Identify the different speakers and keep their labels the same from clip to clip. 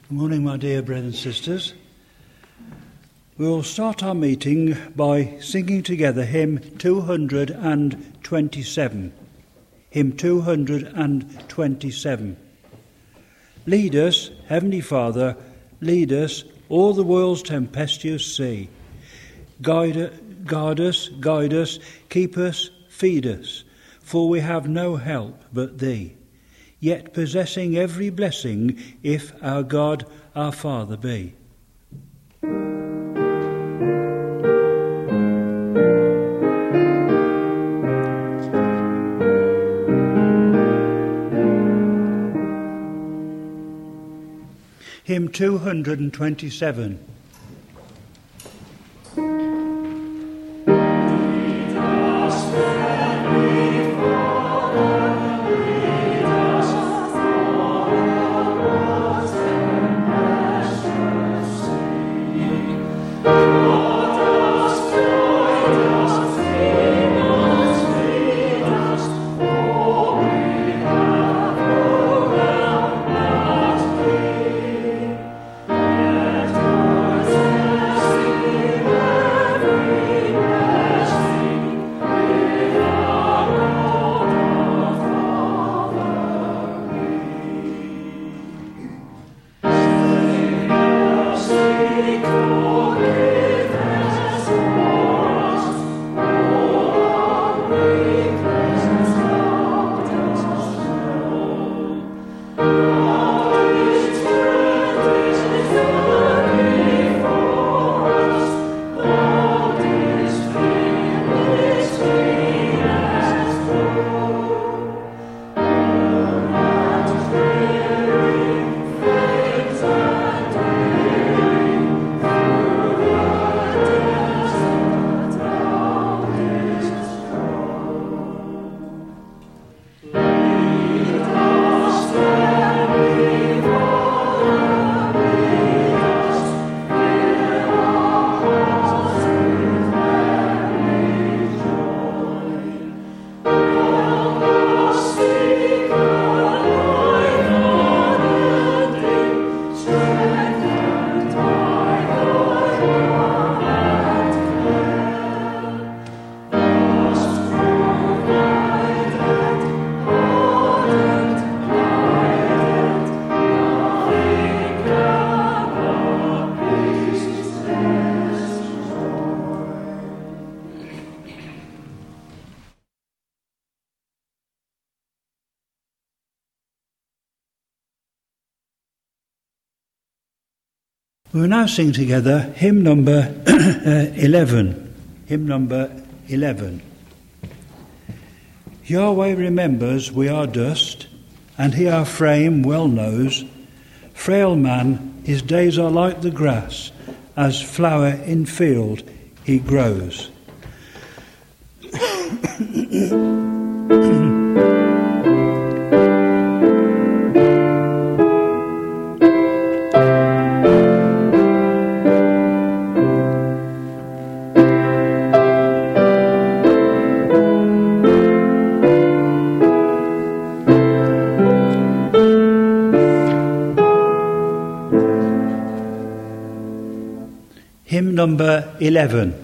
Speaker 1: Good morning, my dear brothers and sisters. We'll start our meeting by singing together hymn 227. Hymn 227. Lead us, Heavenly Father, lead us o'er the world's tempestuous sea. Guide us, keep us, feed us, for we have no help but Thee, yet possessing every blessing if our God, our Father be. Hymn 227. We will now sing together hymn number 11. Hymn number 11. Yahweh remembers we are dust, and He our frame well knows. Frail man, his days are like the grass, as flower in field he grows. Hymn number 11.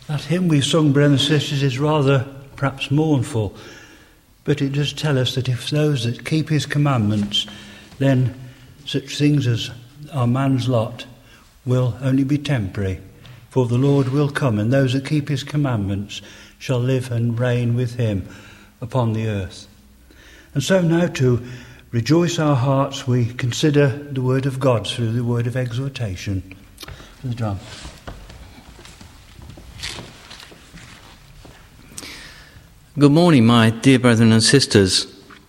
Speaker 1: That hymn we sung, brothers and sisters, is rather perhaps mournful, but it does tell us that if those that keep his commandments, then such things as are man's lot will only be temporary, for the Lord will come, and those that keep his commandments shall live and reign with him upon the earth. And so now, to rejoice our hearts, we consider the word of God through the word of exhortation. Brother John.
Speaker 2: Good morning, my dear brethren and sisters.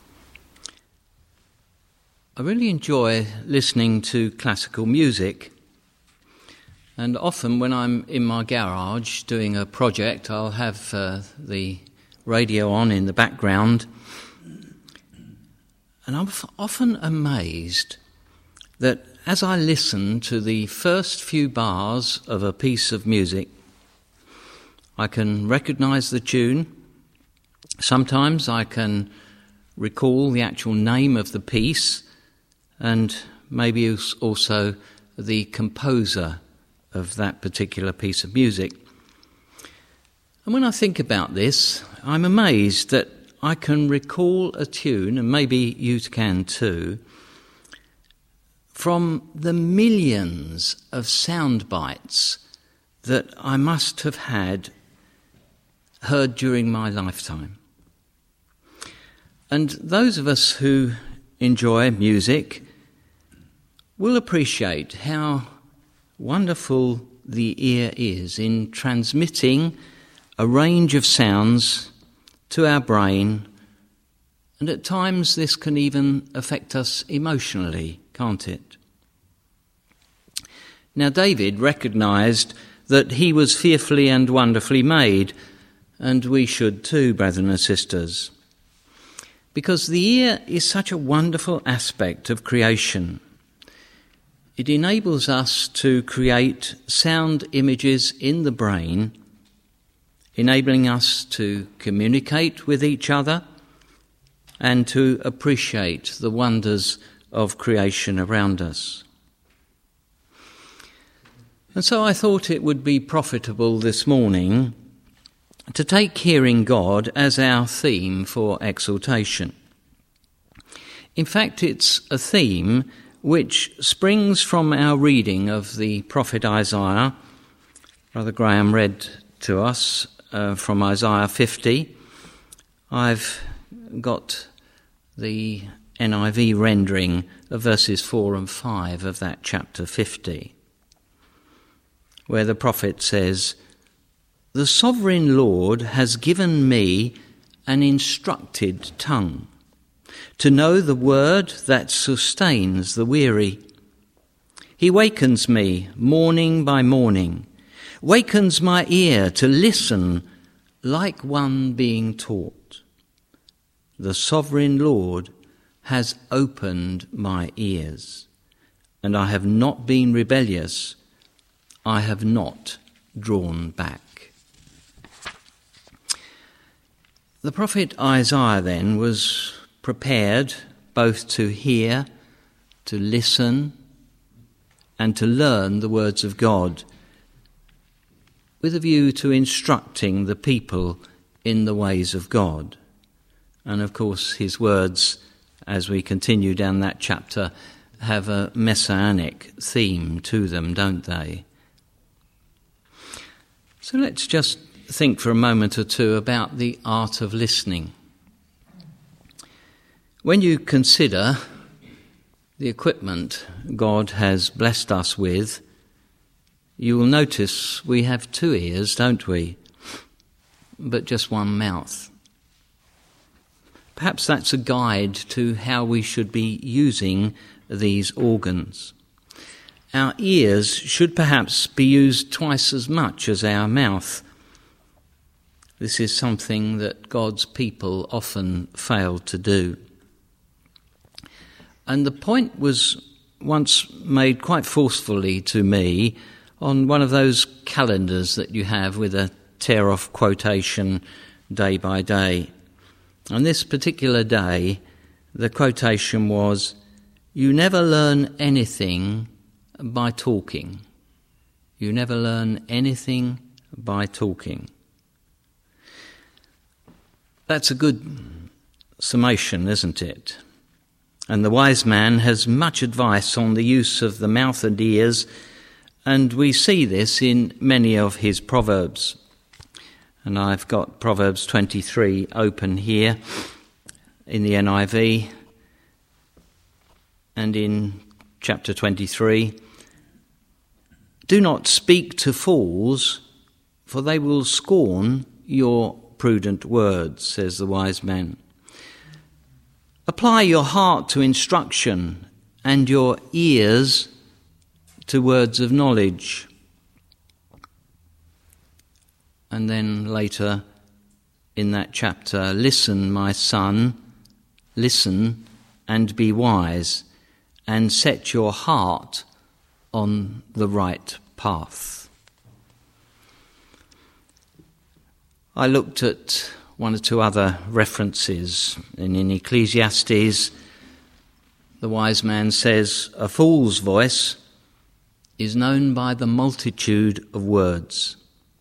Speaker 2: I really enjoy listening to classical music, and often when I'm in my garage doing a project, I'll have the radio on in the background, and I'm often amazed that as I listen to the first few bars of a piece of music, I can recognise the tune. Sometimes I can recall the actual name of the piece and maybe also the composer of that particular piece of music. And when I think about this, I'm amazed that I can recall a tune, and maybe you can too, from the millions of sound bites that I must have heard during my lifetime. And those of us who enjoy music will appreciate how wonderful the ear is in transmitting a range of sounds to our brain, and at times this can even affect us emotionally, can't it? Now, David recognised that he was fearfully and wonderfully made, and we should too, brethren and sisters. Because the ear is such a wonderful aspect of creation. It enables us to create sound images in the brain, enabling us to communicate with each other and to appreciate the wonders of creation around us. And so I thought it would be profitable this morning to take hearing God as our theme for exhortation. In fact, it's a theme which springs from our reading of the prophet Isaiah. Brother Graham read to us from Isaiah 50. I've got the NIV rendering of verses 4 and 5 of that chapter 50, where the prophet says, "The sovereign Lord has given me an instructed tongue, to know the word that sustains the weary. He wakens me morning by morning, wakens my ear to listen like one being taught. The sovereign Lord has opened my ears, and I have not been rebellious, I have not drawn back." The prophet Isaiah then was prepared both to hear, to listen, and to learn the words of God, with a view to instructing the people in the ways of God. And of course his words, as we continue down that chapter, have a messianic theme to them, don't they? So let's just think for a moment or two about the art of listening. When you consider the equipment God has blessed us with, you will notice we have 2 ears, don't we? But just 1 mouth. Perhaps that's a guide to how we should be using these organs. Our ears should perhaps be used twice as much as our mouth. This is something that God's people often fail to do. And the point was once made quite forcefully to me on one of those calendars that you have with a tear-off quotation day by day. On this particular day, the quotation was, "You never learn anything by talking. You never learn anything by talking. That's a good summation, isn't it? And the wise man has much advice on the use of the mouth and ears, and we see this in many of his proverbs. And I've got Proverbs 23 open here in the NIV, and in chapter 23, "Do not speak to fools, for they will scorn your prudent words," says the wise man. "Apply your heart to instruction and your ears to words of knowledge." And then later in that chapter, "Listen, my son, listen and be wise, and set your heart on the right path." I looked at one or two other references, and in Ecclesiastes, the wise man says, "A fool's voice is known by the multitude of words."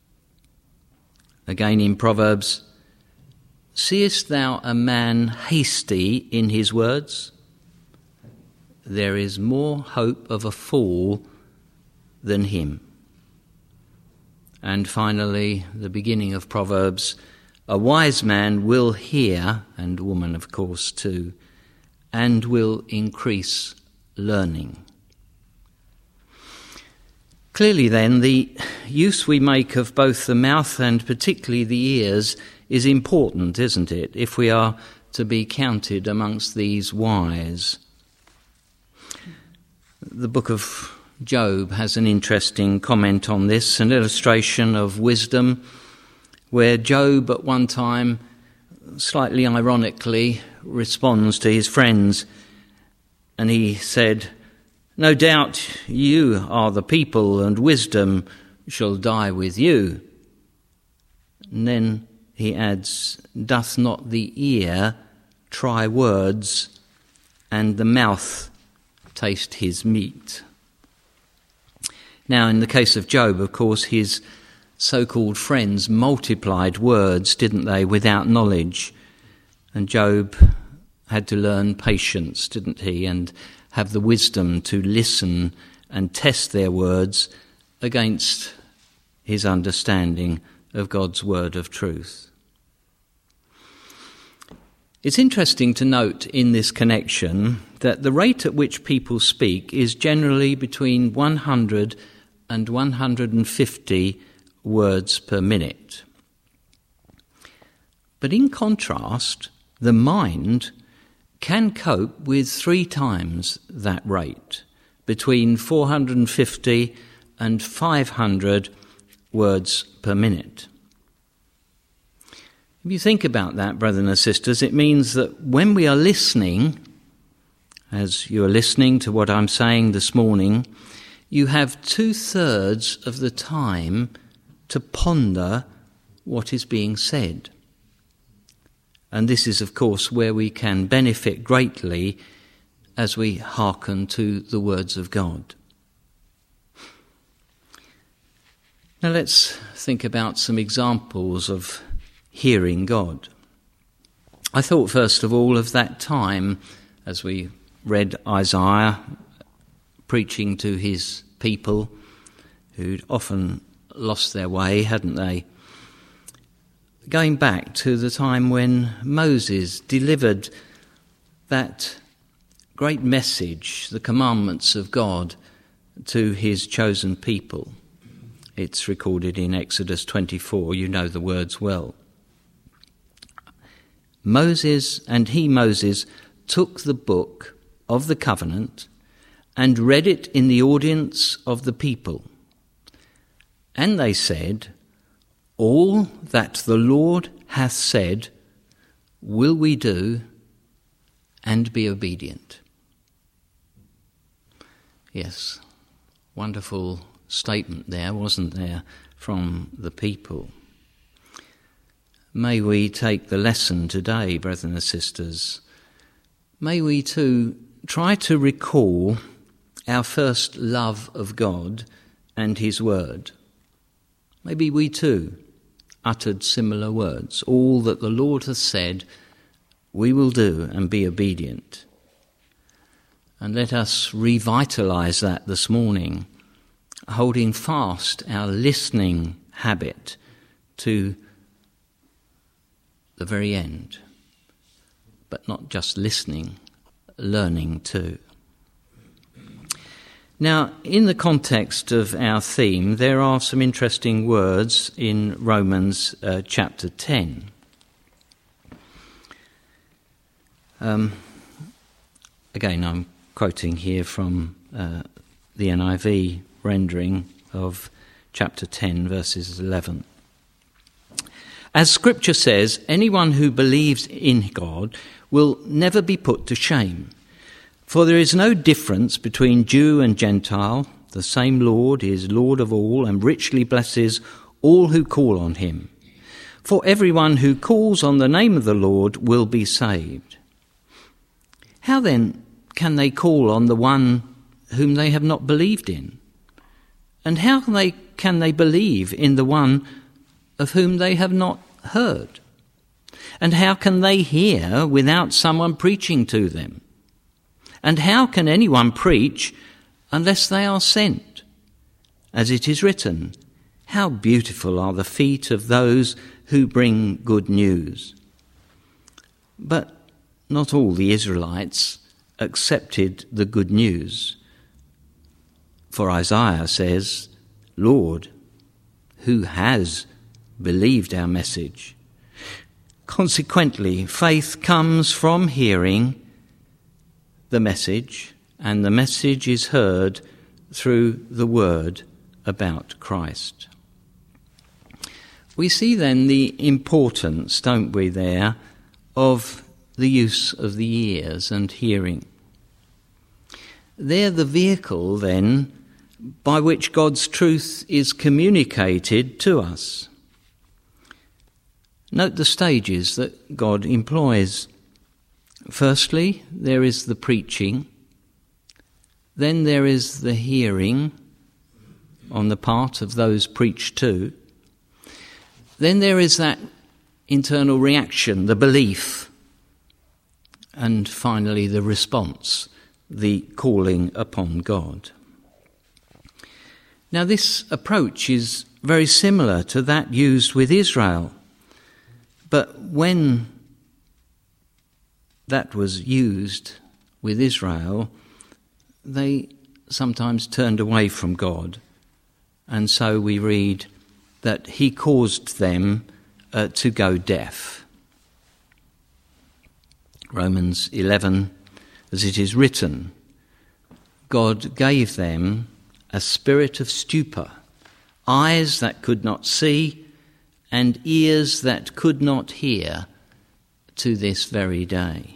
Speaker 2: Again in Proverbs, "Seest thou a man hasty in his words? There is more hope of a fool than him." And finally, the beginning of Proverbs, "A wise man will hear," and woman of course too, "and will increase learning." Clearly then, the use we make of both the mouth and particularly the ears is important, isn't it, if we are to be counted amongst these wise. The book of Job has an interesting comment on this, an illustration of wisdom, where Job at one time, slightly ironically, responds to his friends, and he said, "No doubt you are the people, and wisdom shall die with you." And then he adds, "Doth not the ear try words, and the mouth taste his meat?" Now, in the case of Job, of course, his so-called friends multiplied words, didn't they, without knowledge. And Job had to learn patience, didn't he, and have the wisdom to listen and test their words against his understanding of God's word of truth. It's interesting to note in this connection that the rate at which people speak is generally between 100 and 150 words per minute. But in contrast, the mind can cope with 3 times that rate, between 450 and 500 words per minute. If you think about that, brothers and sisters, it means that when we are listening, as you are listening to what I'm saying this morning, you have 2/3 of the time to ponder what is being said. And this is, of course, where we can benefit greatly as we hearken to the words of God. Now let's think about some examples of hearing God. I thought first of all of that time as we read Isaiah preaching to his people who'd often lost their way, hadn't they? Going back to the time when Moses delivered that great message, the commandments of God, to his chosen people. It's recorded in Exodus 24, you know the words well. Moses took the book of the covenant and read it in the audience of the people. And they said, "All that the Lord hath said will we do, and be obedient." Yes, wonderful statement there, wasn't there, from the people. May we take the lesson today, brothers and sisters. May we too try to recall our first love of God and his word. maybe we too uttered similar words. All that the Lord hath said, we will do and be obedient. And let us revitalise that this morning, holding fast our listening habit to the very end. But not just listening, learning too. Now, in the context of our theme, there are some interesting words in Romans chapter 10. Again, I'm quoting here from the NIV rendering of chapter 10, verses 11. As Scripture says, anyone who believes in God will never be put to shame. For there is no difference between Jew and Gentile. The same Lord is Lord of all and richly blesses all who call on him. For everyone who calls on the name of the Lord will be saved. How then can they call on the one whom they have not believed in? And how can they believe in the one of whom they have not heard? And how can they hear without someone preaching to them? And how can anyone preach unless they are sent? As it is written, how beautiful are the feet of those who bring good news. But not all the Israelites accepted the good news. For Isaiah says, Lord, who has believed our message? Consequently, faith comes from hearing the message, and the message is heard through the word about Christ. We see then the importance, don't we, there, of the use of the ears and hearing. They're the vehicle, then, by which God's truth is communicated to us. Note the stages that God employs. Firstly, there is the preaching. Then there is the hearing on the part of those preached to. Then there is that internal reaction, the belief. And finally, the response, the calling upon God. Now, this approach is very similar to that used with Israel. But when that was used with Israel, they sometimes turned away from God. And so we read that he caused them to go deaf. Romans 11, as it is written, God gave them a spirit of stupor, eyes that could not see, and ears that could not hear, to this very day.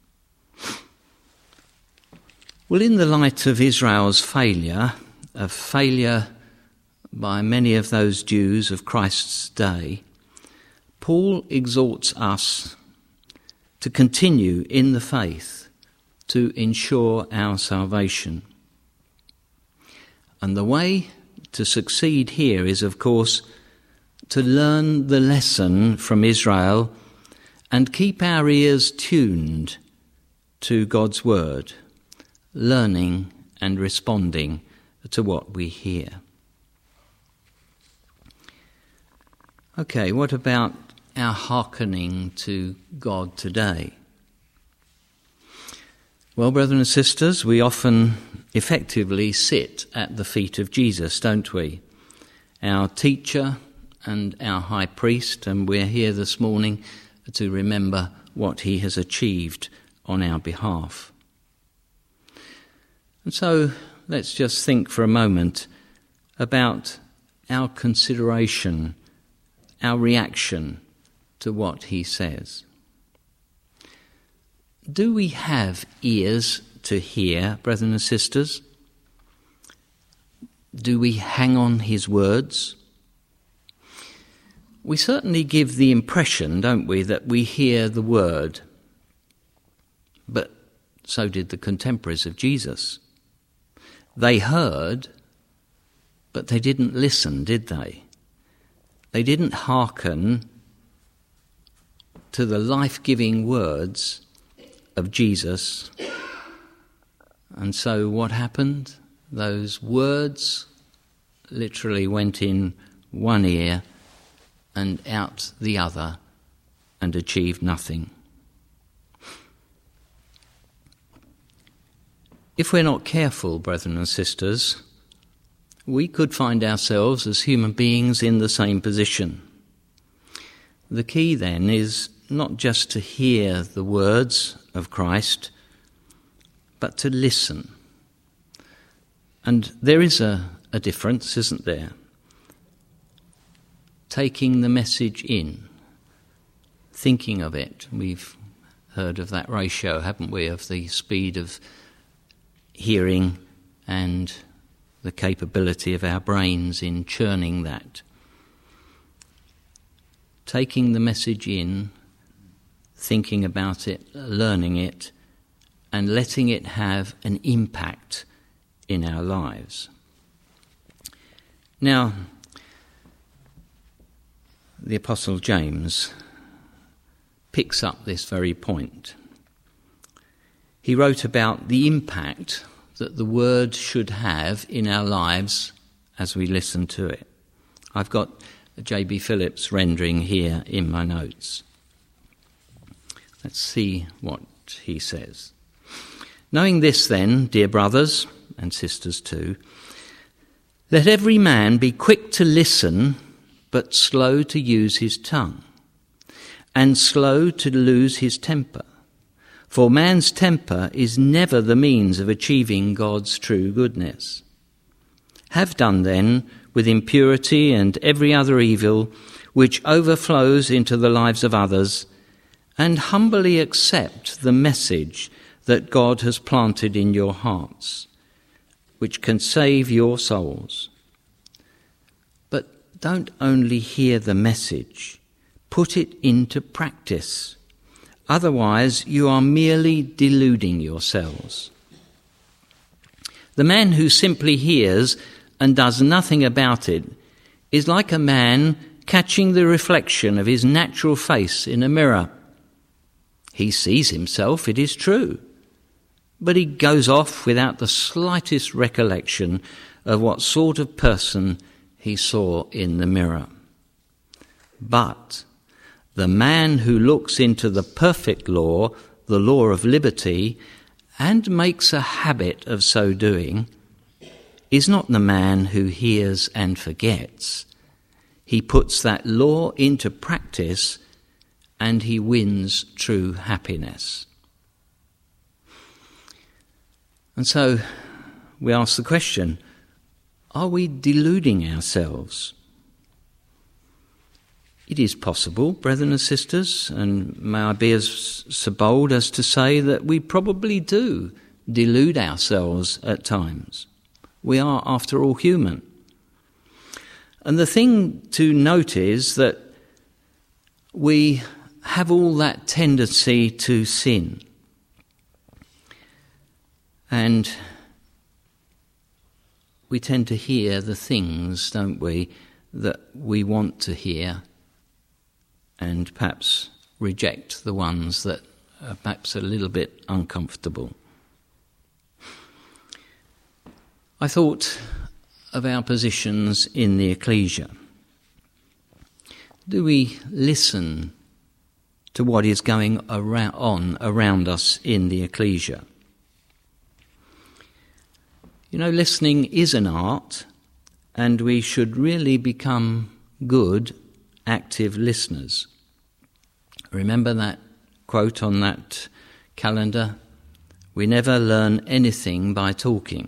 Speaker 2: Well, in the light of Israel's failure, a failure by many of those Jews of Christ's day, Paul exhorts us to continue in the faith to ensure our salvation. And the way to succeed here is, of course, to learn the lesson from Israel and keep our ears tuned to God's word, learning and responding to what we hear. Okay, what about our hearkening to God today? Well, brothers and sisters, we often effectively sit at the feet of Jesus, don't we? Our teacher and our high priest, and we're here this morning to remember what he has achieved on our behalf. And so let's just think for a moment about our consideration, our reaction to what he says. Do we have ears to hear, brothers and sisters? Do we hang on his words? We certainly give the impression, don't we, that we hear the word. But so did the contemporaries of Jesus. They heard, but they didn't listen, did they? they didn't hearken to the life-giving words of Jesus. And so what happened? Those words literally went in one ear and out the other and achieved nothing. If we're not careful, brethren and sisters, we could find ourselves as human beings in the same position. The key then is not just to hear the words of Christ, but to listen. And there is a difference, isn't there? Taking the message in, thinking of it. We've heard of that ratio, haven't we, of the speed of hearing and the capability of our brains in churning that. Taking the message in, thinking about it, learning it, and letting it have an impact in our lives. Now, the Apostle James picks up this very point. He wrote about the impact that the word should have in our lives as we listen to it. I've got a J.B. Phillips rendering here in my notes. Let's see what he says. Knowing this then, dear brothers and sisters too, let every man be quick to listen, but slow to use his tongue, and slow to lose his temper. For man's temper is never the means of achieving God's true goodness. Have done then with impurity and every other evil which overflows into the lives of others, and humbly accept the message that God has planted in your hearts, which can save your souls. But don't only hear the message, put it into practice. Otherwise, you are merely deluding yourselves. The man who simply hears and does nothing about it is like a man catching the reflection of his natural face in a mirror. He sees himself, it is true, but he goes off without the slightest recollection of what sort of person he saw in the mirror. But the man who looks into the perfect law, the law of liberty, and makes a habit of so doing, is not the man who hears and forgets. He puts that law into practice and he wins true happiness. And so we ask the question, are we deluding ourselves? It is possible, brethren and sisters, and may I be so bold as to say that we probably do delude ourselves at times. We are, after all, human. And the thing to note is that we have all that tendency to sin. And we tend to hear the things, don't we, that we want to hear, and perhaps reject the ones that are perhaps a little bit uncomfortable. I thought of our positions in the ecclesia. Do we listen to what is going on around us in the ecclesia? You know, listening is an art, and we should really become good, active listeners. Remember that quote on that calendar? We never learn anything by talking.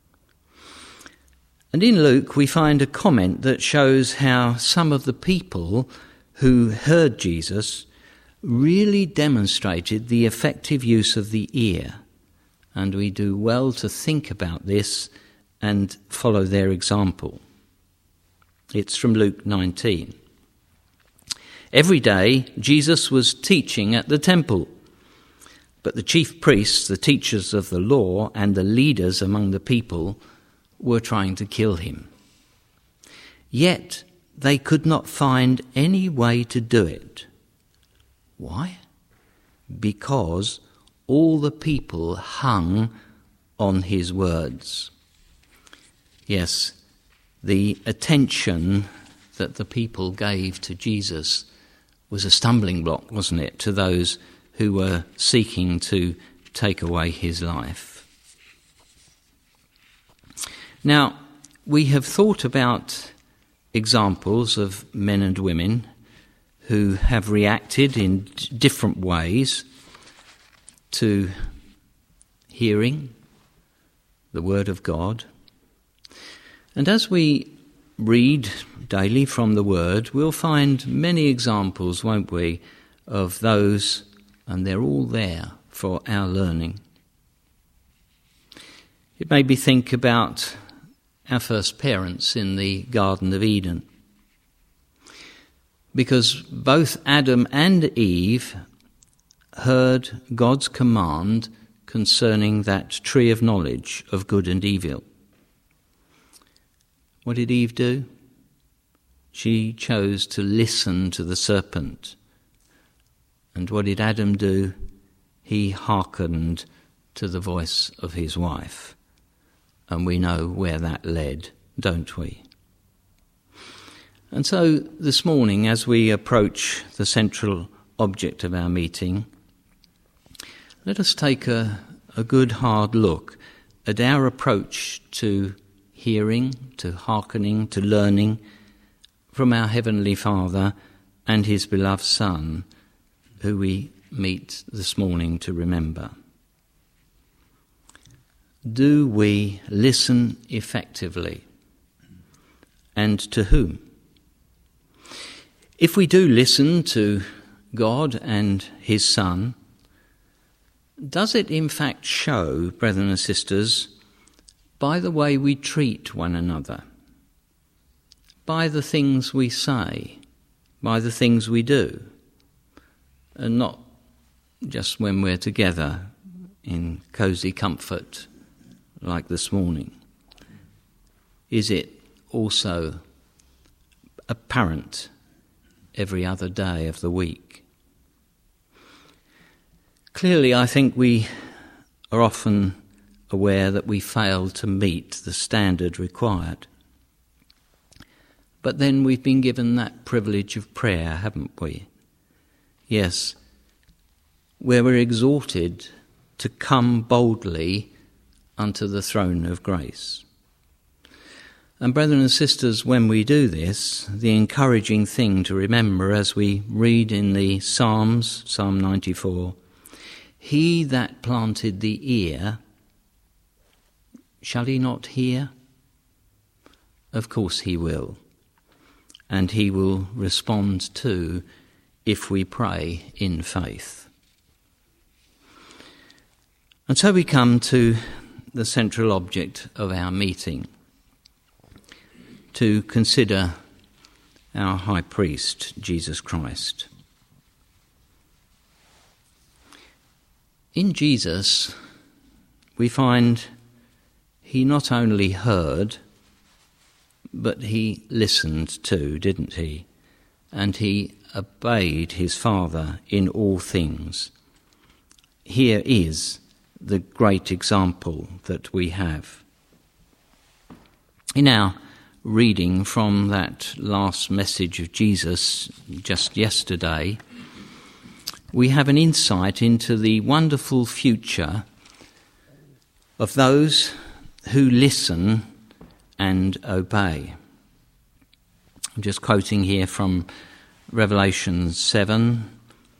Speaker 2: And in Luke we find a comment that shows how some of the people who heard Jesus really demonstrated the effective use of the ear. And we do well to think about this and follow their example. It's from Luke 19. Every day Jesus was teaching at the temple, but the chief priests, the teachers of the law, and the leaders among the people were trying to kill him. Yet they could not find any way to do it. Why? Because all the people hung on his words. Yes, the attention that the people gave to Jesus was a stumbling block, wasn't it, to those who were seeking to take away his life. Now, we have thought about examples of men and women who have reacted in different ways to hearing the word of God. And as we read daily from the word, we'll find many examples, won't we, of those, and they're all there for our learning. It made me think about our first parents in the Garden of Eden, because both Adam and Eve heard God's command concerning that tree of knowledge of good and evil. What did Eve do? She chose to listen to the serpent. And what did Adam do? He hearkened to the voice of his wife. And we know where that led, don't we? And so this morning, as we approach the central object of our meeting, let us take a good hard look at our approach to hearing, to hearkening, to learning from our Heavenly Father and his beloved Son, who we meet this morning to remember. Do we listen effectively? And to whom? If we do listen to God and his Son, does it in fact show, brethren and sisters, by the way we treat one another, by the things we say, by the things we do, and not just when we're together in cosy comfort like this morning? Is it also apparent every other day of the week? Clearly, I think we are often aware that we fail to meet the standard required. But then we've been given that privilege of prayer, haven't we? Yes, where we're exhorted to come boldly unto the throne of grace. And brethren and sisters, when we do this, the encouraging thing to remember as we read in the Psalms, Psalm 94, he that planted the ear, shall he not hear? Of course he will. And he will respond too if we pray in faith. And so we come to the central object of our meeting, to consider our high priest, Jesus Christ. In Jesus, we find he not only heard, but he listened too, didn't he? And he obeyed his Father in all things. Here is the great example that we have. In our reading from that last message of Jesus just yesterday, we have an insight into the wonderful future of those who listen and obey. I'm just quoting here from Revelation 7.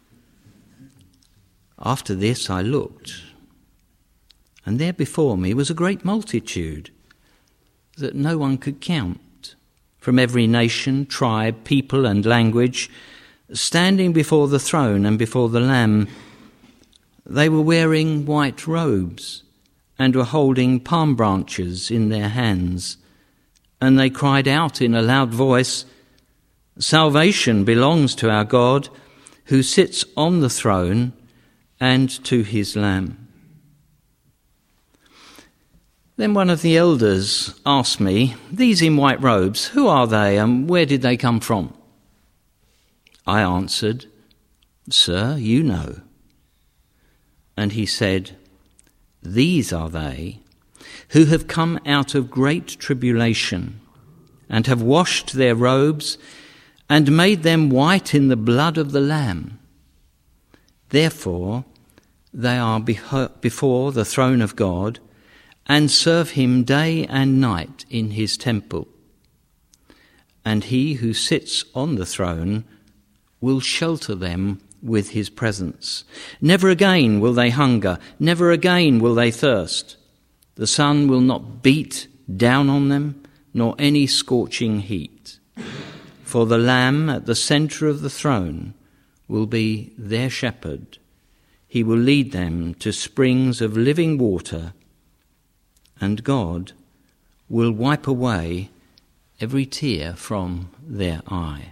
Speaker 2: After this I looked, and there before me was a great multitude that no one could count, from every nation, tribe, people and language, standing before the throne and before the Lamb. They were wearing white robes and were holding palm branches in their hands. And they cried out in a loud voice, "Salvation belongs to our God, who sits on the throne, and to his Lamb." Then one of the elders asked me, "These in white robes, who are they and where did they come from?" I answered, "Sir, you know." And he said, "These are they who have come out of great tribulation and have washed their robes and made them white in the blood of the Lamb. Therefore they are before the throne of God and serve him day and night in his temple. And he who sits on the throne will shelter them with his presence. Never again will they hunger, never again will they thirst. The sun will not beat down on them, nor any scorching heat. For the Lamb at the centre of the throne will be their shepherd. He will lead them to springs of living water, and God will wipe away every tear from their eye."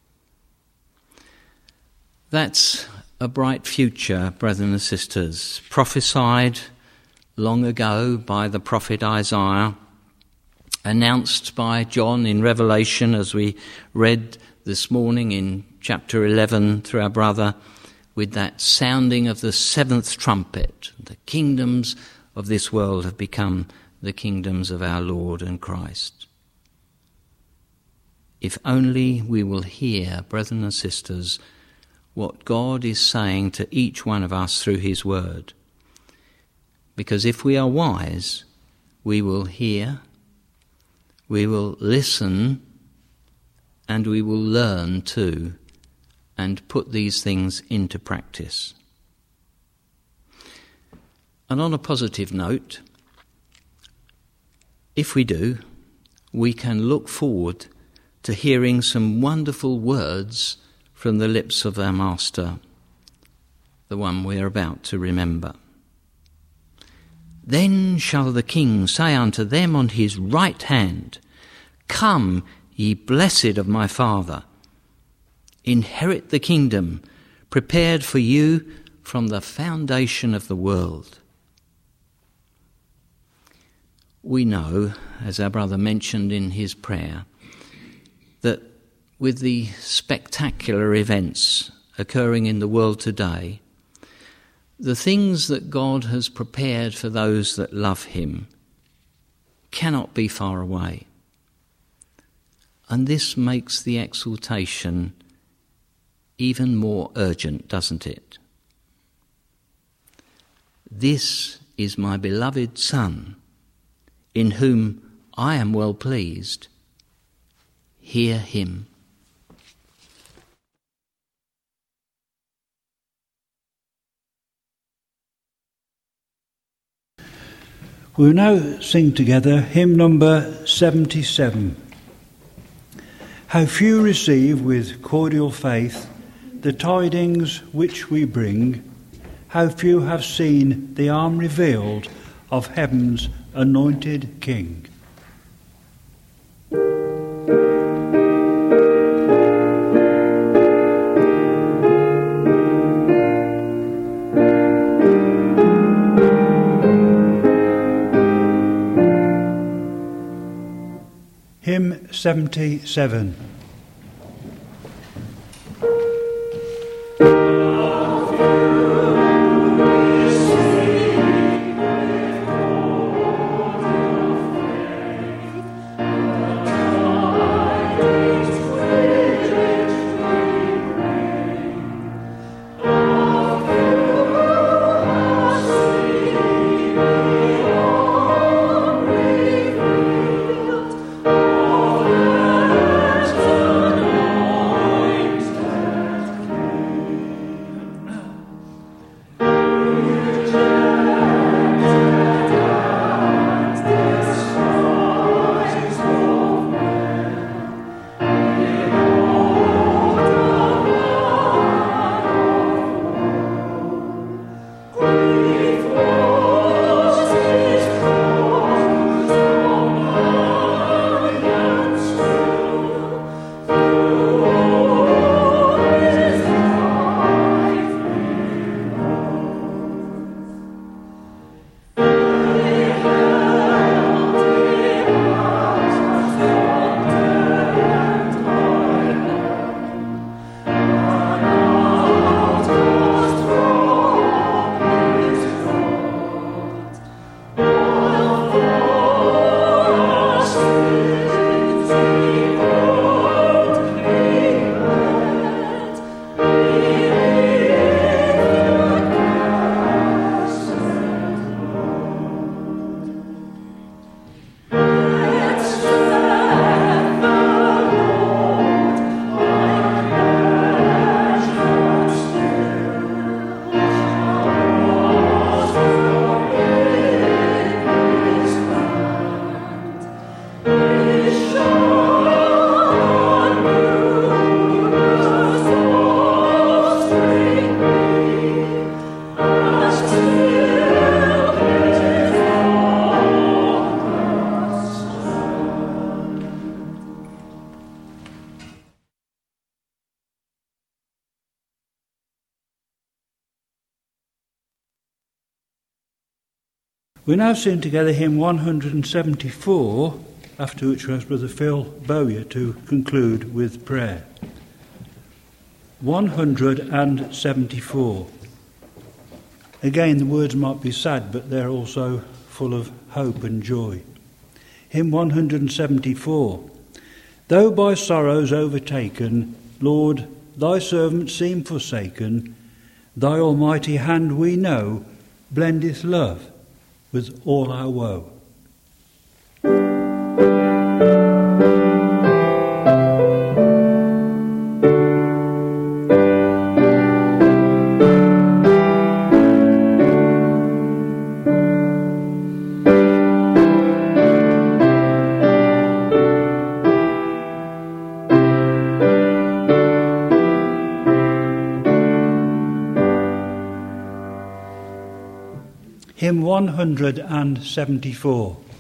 Speaker 2: That's a bright future, brothers and sisters, prophesied long ago by the prophet Isaiah, announced by John in Revelation, as we read this morning in chapter 11 through our brother, with that sounding of the seventh trumpet. The kingdoms of this world have become the kingdoms of our Lord and Christ. If only we will hear, brethren and sisters, what God is saying to each one of us through his word. Because if we are wise, we will hear, we will listen, and we will learn too, and put these things into practice. And on a positive note, if we do, we can look forward to hearing some wonderful words from the lips of our Master, the one we are about to remember. "Then shall the King say unto them on his right hand, Come, ye blessed of my Father, inherit the kingdom prepared for you from the foundation of the world." We know, as our brother mentioned in his prayer, that with the spectacular events occurring in the world today, the things that God has prepared for those that love him cannot be far away. And this makes the exaltation even more urgent, doesn't it? "This is my beloved Son, in whom I am well pleased. Hear him."
Speaker 1: We'll now sing together hymn number 77. How few receive with cordial faith the tidings which we bring. How few have seen the arm revealed of heaven's anointed King. Hymn 77.
Speaker 3: Thank you.
Speaker 1: We now sing together hymn 174, after which we ask Brother Phil Bowyer to conclude with prayer. 174. Again, the words might be sad, but they're also full of hope and joy. Hymn 174. Though by sorrows overtaken, Lord, thy servants seem forsaken, thy almighty hand we know blendeth love with all our woe. Hymn 174.